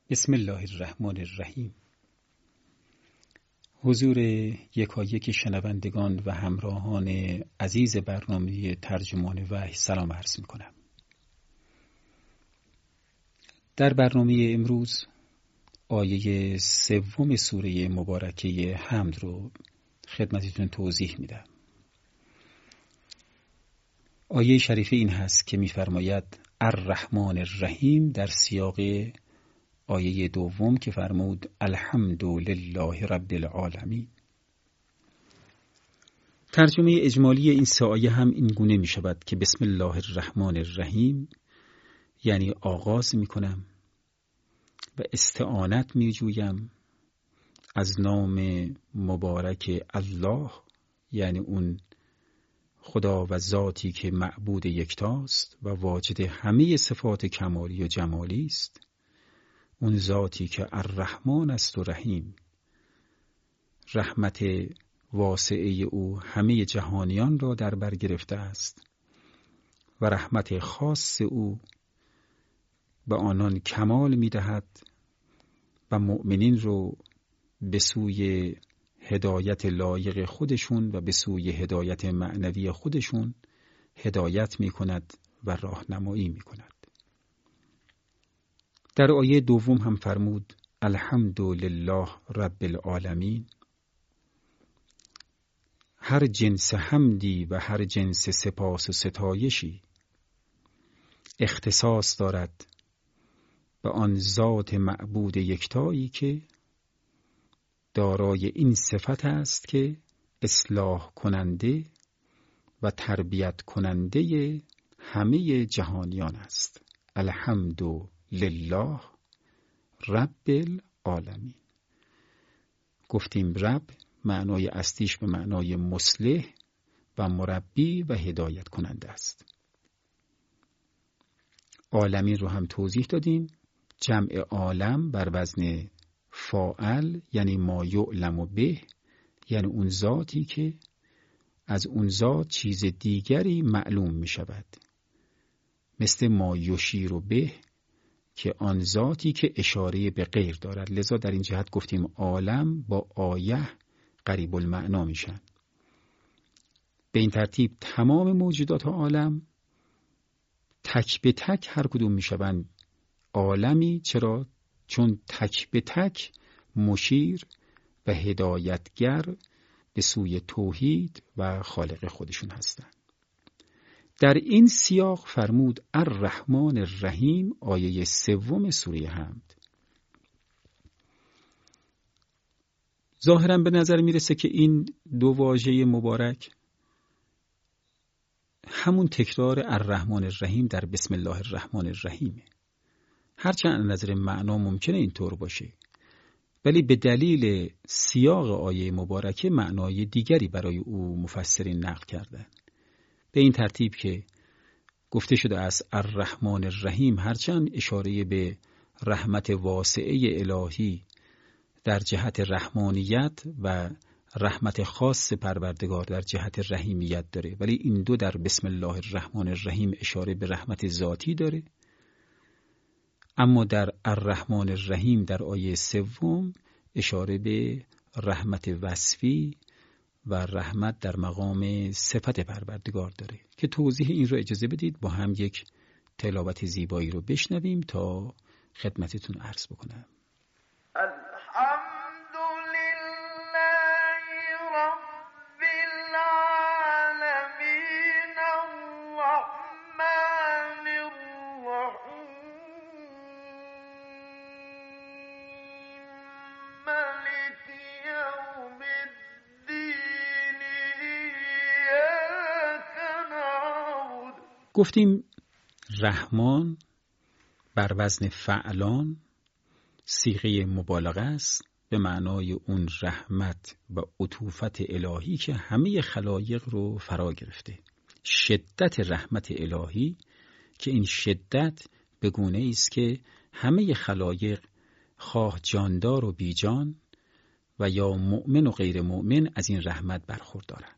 بسم الله الرحمن الرحیم. حضور یکایک شنوندگان و همراهان عزیز برنامه ترجمان وحی سلام عرض می‌کنم. در برنامه امروز آیه 3 سوره مبارکه حمد رو خدمتتون توضیح میدم. آیه شریفه این هست که می‌فرماید الرحمن الرحیم در سیاق آیه 2 که فرمود الحمدلله رب العالمین. ترجمه اجمالی این سه آیه هم این گونه می شود که بسم الله الرحمن الرحیم یعنی آغاز می کنم و استعانت می جویم از نام مبارک الله، یعنی اون خدا و ذاتی که معبود یکتاست و واجد همه صفات کمالی و جمالی است، اون ذاتی که الرحمن است و رحیم، رحمت واسعه او همه جهانیان را در بر گرفته است و رحمت خاص او به آنان کمال می‌دهد و مؤمنین رو به سوی هدایت لایق خودشون و به سوی هدایت معنوی خودشون هدایت می‌کند و راهنمایی می‌کند. در آیه 2 هم فرمود الحمدلله رب العالمین. هر جنس حمدی و هر جنس سپاس و ستایشی اختصاص دارد به آن ذات معبود یکتایی که دارای این صفت است که اصلاح کننده و تربیت کننده همه جهانیان است. الحمدلله رب العالمین. گفتیم رب معنای اصلیش به معنای مصلح و مربی و هدایت کننده است. عالمین رو هم توضیح دادیم، جمع عالم بر وزن فاعل یعنی ما یعلم به، یعنی اون ذاتی که از اون ذات چیز دیگری معلوم می شود، مثل ما یشیر به که آن ذاتی که اشاره به غیر دارد. لذا در این جهت گفتیم عالم با آیه قریب المعنا میشن. به این ترتیب تمام موجودات عالم تک به تک هر کدوم میشوند عالمی. چرا؟ چون تک به تک مشیر و هدایتگر به سوی توحید و خالق خودشون هستند. در این سیاق فرمود الرحمن الرحیم، آیه 3 سوره حمد. ظاهراً به نظر میرسه که این دو واژه مبارک همون تکرار الرحمن الرحیم در بسم الله الرحمن الرحیمه. هرچند از نظر معنا ممکنه اینطور باشه، ولی به دلیل سیاق آیه مبارکه معنای دیگری برای او مفسرین نقل کردن. به این ترتیب که گفته شده است الرحمن الرحیم، هرچند اشاره به رحمت واسعه الهی در جهت رحمانیت و رحمت خاص پروردگار در جهت رحیمیت داره، ولی این دو در بسم الله الرحمن الرحیم اشاره به رحمت ذاتی داره. اما در الرحمن الرحیم در آیه 3 اشاره به رحمت وصفی و رحمت در مقام صفت پروردگار داره که توضیح این رو اجازه بدید با هم یک تلاوت زیبایی رو بشنویم تا خدمتتون عرض بکنم. گفتیم رحمان بر وزن فعلان صیغه مبالغه است به معنای اون رحمت و عطوفت الهی که همه خلایق رو فرا گرفته. شدت رحمت الهی که این شدت به گونه است که همه خلایق خواه جاندار و بیجان و یا مؤمن و غیر مؤمن از این رحمت برخوردارند.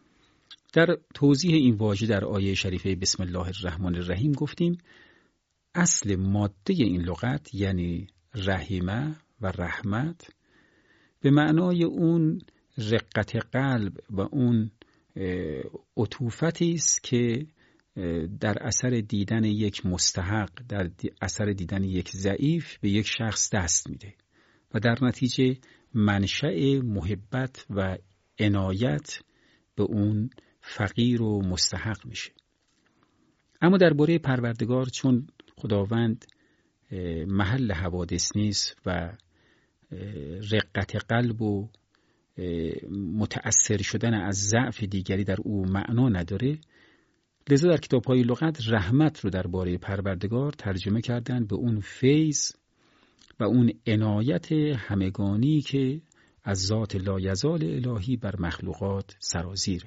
در توضیح این واژه در آیه شریفه بسم الله الرحمن الرحیم گفتیم اصل ماده این لغت یعنی رحیمه و رحمت به معنای اون رقت قلب و اون عطوفتی است که در اثر دیدن یک مستحق، در اثر دیدن یک ضعیف به یک شخص دست میده و در نتیجه منشأ محبت و عنایت به اون فقیر و مستحق میشه. اما درباره پروردگار، چون خداوند محل حوادث نیست و رقت قلب و متأثر شدن از ضعف دیگری در او معنا نداره، لذا در کتاب‌های لغت رحمت رو درباره پروردگار ترجمه کردن به اون فیض و اون عنایت همگانی که از ذات لایزال الهی بر مخلوقات سرازیره.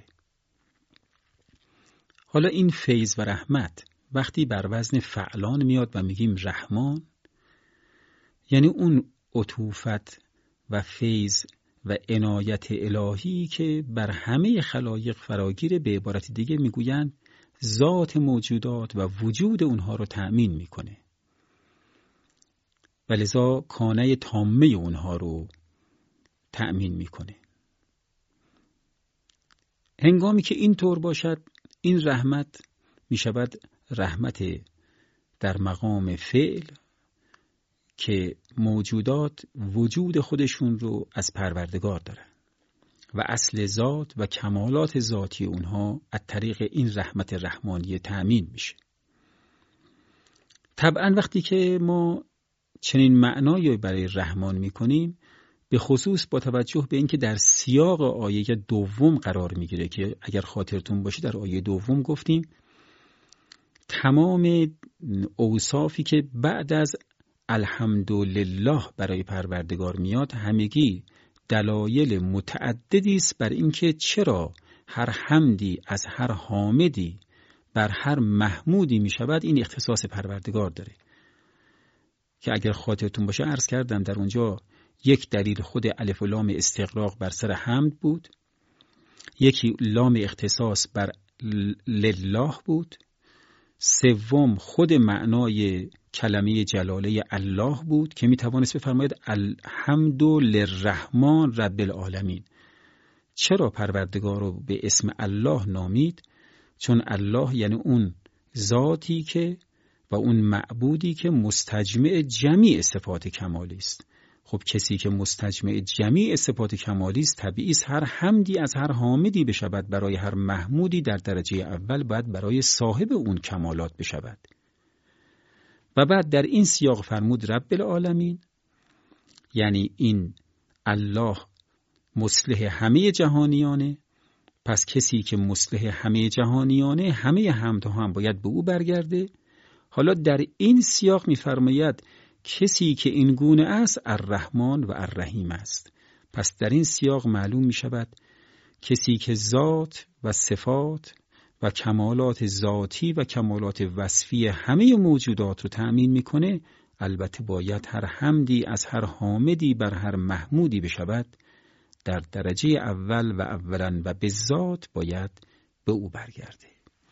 حالا این فیض و رحمت وقتی بر وزن فعلان میاد و میگیم رحمان، یعنی اون عطوفت و فیض و عنایت الهی که بر همه خلایق فراگیره، به عبارت دیگه میگویند ذات موجودات و وجود اونها رو تأمین میکنه و لذا کانه تامه اونها رو تأمین میکنه. هنگامی که این طور باشد، این رحمت میشود رحمت در مقام فعل که موجودات وجود خودشون رو از پروردگار دارن و اصل ذات و کمالات ذاتی اونها از طریق این رحمت رحمانی تأمین میشه. طبعا وقتی که ما چنین معنایی برای رحمان میکنیم، به خصوص با توجه به اینکه در سیاق آیه دوم قرار میگیره که اگر خاطرتون باشه در آیه دوم گفتیم تمام اوصافی که بعد از الحمدلله برای پروردگار میاد همگی دلایل متعددی است بر اینکه چرا هر حمدی از هر حامدی بر هر محمودی میشود این اختصاص پروردگار داره، که اگر خاطرتون باشه عرض کردم در اونجا یک دلیل خود الف و لام استغراق بر سر حمد بود، یکی لام اختصاص بر لله بود، سوم خود معنای کلمه جلاله الله بود که می توانست بفرماید الحمد للرحمن رب العالمین. چرا پروردگار رو به اسم الله نامید؟ چون الله یعنی اون ذاتی که و اون معبودی که مستجمع جمیع صفات کمالی است. خب کسی که مستجمع جمیع صفات کمالی است، طبیعی است هر حمدی از هر حامدی بشود برای هر محمودی در درجه اول باید برای صاحب اون کمالات بشود. و بعد در این سیاق فرمود رب العالمین، یعنی این الله مصلح همه جهانیانه، پس کسی که مصلح همه جهانیانه همه حمدها هم باید به او برگرده. حالا در این سیاق می‌فرماید کسی که این گونه است الرحمن و الرحیم است. پس در این سیاق معلوم می شود کسی که ذات و صفات و کمالات ذاتی و کمالات وصفی همه موجودات رو تأمین میکنه، البته باید هر حمدی از هر حامدی بر هر محمودی بشود در درجه اول و اولا و به ذات باید به او برگرده.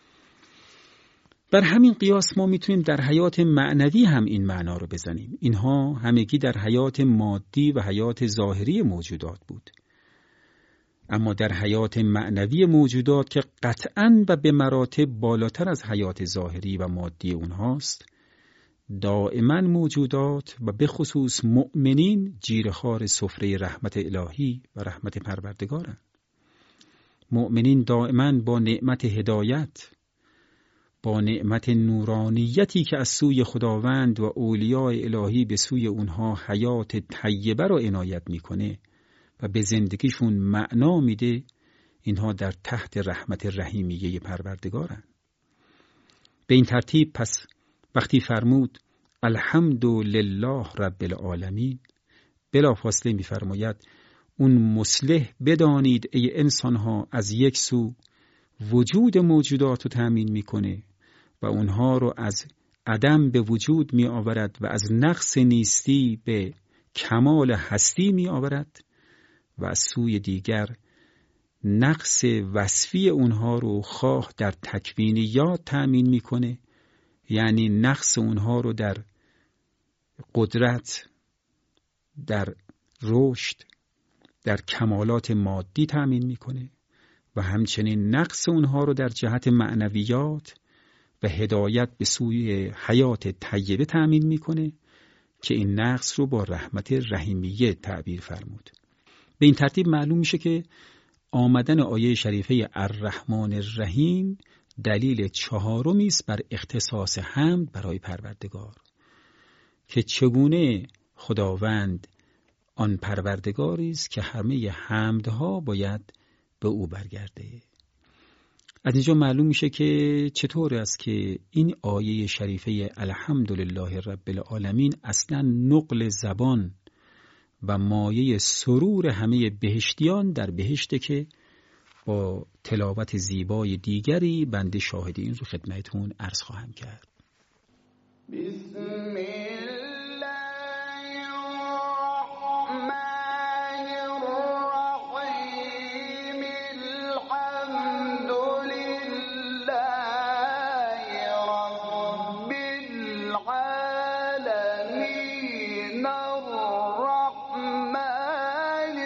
بر همین قیاس ما میتونیم در حیات معنوی هم این معنا رو بزنیم. اینها همگی در حیات مادی و حیات ظاهری موجودات بود، اما در حیات معنوی موجودات که قطعاً و به مراتب بالاتر از حیات ظاهری و مادی اونهاست، دائما موجودات و به خصوص مؤمنین جیره‌خوار سفره رحمت الهی و رحمت پروردگارند. مؤمنین دائما با نعمت هدایت، با نعمت نورانیتی که از سوی خداوند و اولیاء الهی به سوی اونها حیات طیبه رو عنایت میکنه و به زندگیشون معنا میده، اینها در تحت رحمت رحیمیه پروردگارن. به این ترتیب پس وقتی فرمود الحمد لله رب العالمین، بلافاصله میفرماید اون مصلح بدانید ای انسانها از یک سو وجود موجودات رو تأمین میکنه و اونها رو از عدم به وجود می آورد و از نقص نیستی به کمال هستی می آورد و از سوی دیگر نقص وصفی اونها رو خواه در تکوینیات تأمین میکنه، یعنی نقص اونها رو در قدرت، در رشد، در کمالات مادی تأمین میکنه و همچنین نقص اونها رو در جهت معنویات و هدایت به سوی حیات طیبه تأمین میکنه که این نقص رو با رحمت رحیمیه تعبیر فرمود. به این ترتیب معلوم میشه که آمدن آیه شریفه الرحمن الرحیم دلیل چهارمی است بر اختصاص حمد برای پروردگار، که چگونه خداوند آن پروردگاری است که همه حمدها باید به او برگرده. از اینجا معلوم میشه که چطور است که این آیه شریفه الحمدلله رب العالمین اصلا نقل زبان و مایه سرور همه بهشتیان در بهشته که با تلاوت زیبای دیگری بنده شاهد این رو خدمتتون عرض خواهم کرد. بسم الله الرحمن الرحیم الحمد لله رب العالمین الرحمن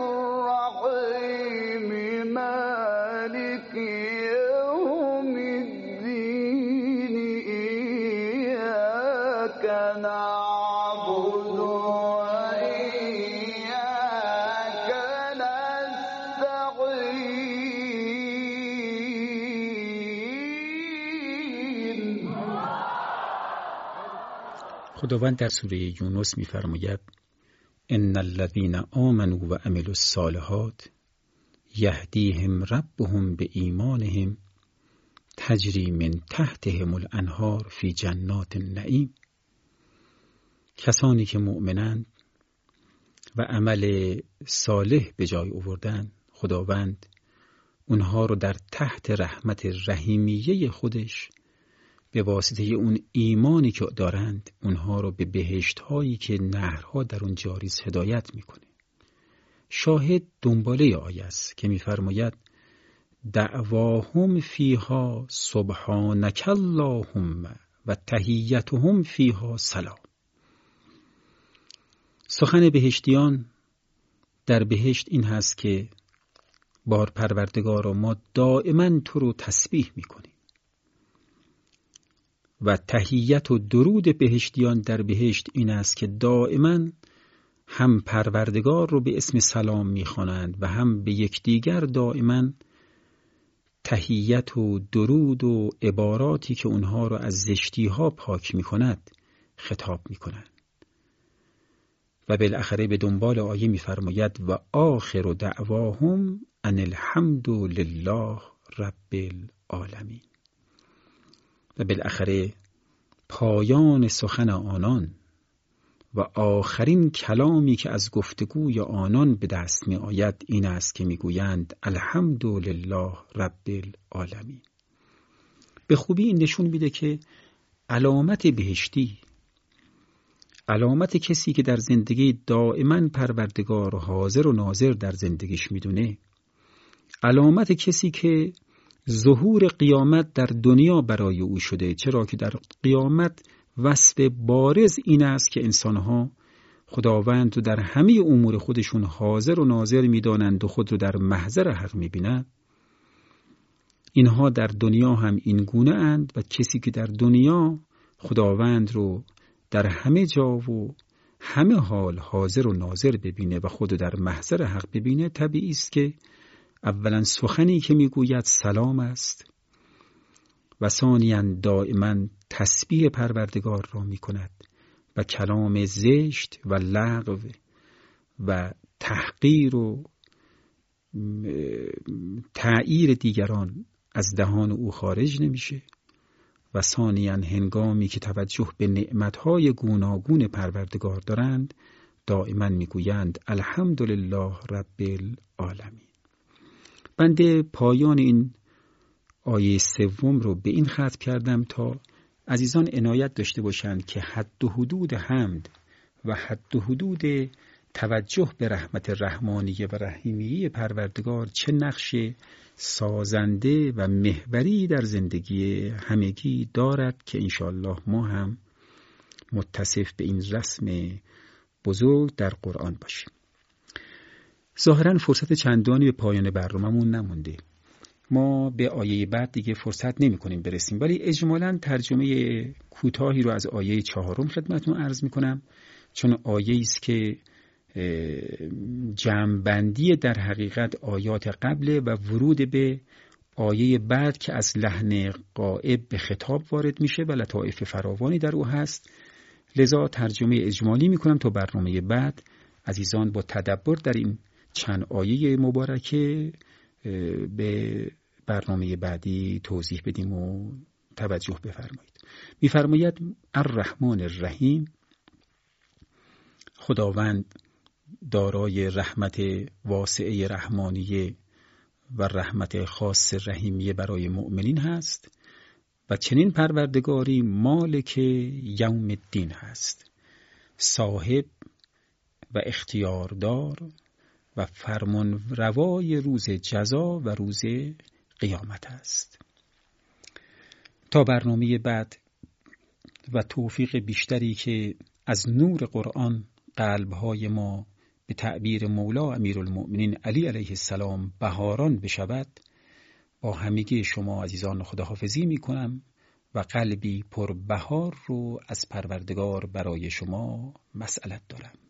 الرحیم مالک یوم الدین ایاک نعبد و ایاک نستعین. خداوند در سوره یونس می‌فرماید ان الذين آمنوا و عملوا الصالحات یهدیهم ربهم به ایمانهم تجری من تحتهم الانهار فی جنات النعیم. کسانی که مؤمنند و عمل صالح به جای آوردند، خداوند اونها رو در تحت رحمت رحیمیه خودش به واسطه اون ایمانی که دارند اونها رو به بهشت هایی که نهرها در اون جاری است هدایت میکنه. شاهد دنباله آیه است که میفرماید دعواهم فیها سبحانک اللهم و تحیتهم فیها سلام. سخن بهشتیان در بهشت این هست که بار پروردگارا ما دائما تو رو تسبیح میکنیم و تحیت و درود بهشتیان در بهشت این است که دائما هم پروردگار رو به اسم سلام میخوانند و هم به یکدیگر دائما تحیت و درود و عباراتی که اونها رو از زشتی ها پاک میکند خطاب میکنند. و بالاخره به دنبال آیه میفرماید و آخر دعواهم ان الحمد لله رب العالمین. و بالاخره پایان سخن آنان و آخرین کلامی که از گفتگوی آنان به دست می آید این است که می گویند الحمدلله رب العالمین. به خوبی این نشون میده که علامت بهشتی، علامت کسی که در زندگی دائما پروردگار حاضر و ناظر در زندگیش میدونه، علامت کسی که ظهور قیامت در دنیا برای او شده، چرا که در قیامت وصف بارز این است که انسانها خداوند رو در همه امور خودشون حاضر و ناظر میدانند و خود رو در محضر حق میبینند. اینها در دنیا هم این گونه اند و کسی که در دنیا خداوند رو در همه جا و همه حال حاضر و ناظر ببینه و خود رو در محضر حق ببینه، طبیعی است که اولا سخنی که میگوید سلام است و ثانیاً دائما تسبیح پروردگار را میکند و کلام زشت و لغو و تحقیر و تعییر دیگران از دهان او خارج نمیشه. و ثانیاً هنگامی که توجه به نعمتهای گوناگون پروردگار دارند دائما میگویند الحمدلله رب العالمین. بنده پایان این آیه سوم رو به این ختم کردم تا عزیزان عنایت داشته باشند که حد و حدود حمد و حد و حدود توجه به رحمت رحمانیه و رحیمیه پروردگار چه نقش سازنده و محوری در زندگی همگی دارد که انشاءالله ما هم متصف به این رسم بزرگ در قرآن باشیم. ظاهراً فرصت چندانی به پایان برنامه‌مون نمونده. ما به آیه بعد دیگه فرصت نمی کنیم برسیم، ولی اجمالاً ترجمه کوتاهی رو از آیه 4 خدمتتون عرض می کنم، چون آیه است که جمع‌بندی در حقیقت آیات قبل و ورود به آیه بعد که از لحن غائب به خطاب وارد میشه و لطائف فراوانی در او هست. لذا ترجمه اجمالی می کنم تا برنامه بعد عزیزان با تدبر در این چند آیه مبارکه به برنامه بعدی توضیح بدیم و توجه بفرمایید. می‌فرماید الرحمن الرحیم، خداوند دارای رحمت واسعه رحمانیه و رحمت خاص رحیمیه برای مؤمنین هست و چنین پروردگاری مالک یوم الدین هست، صاحب و اختیاردار و فرمان روای روز جزا و روز قیامت است. تا برنامه بعد و توفیق بیشتری که از نور قرآن قلب‌های ما به تعبیر مولا امیرالمؤمنین علی علیه السلام بهاران بشود، با همگی شما عزیزان خداحافظی می کنم و قلبی پر بهار رو از پروردگار برای شما مسئلت دارم.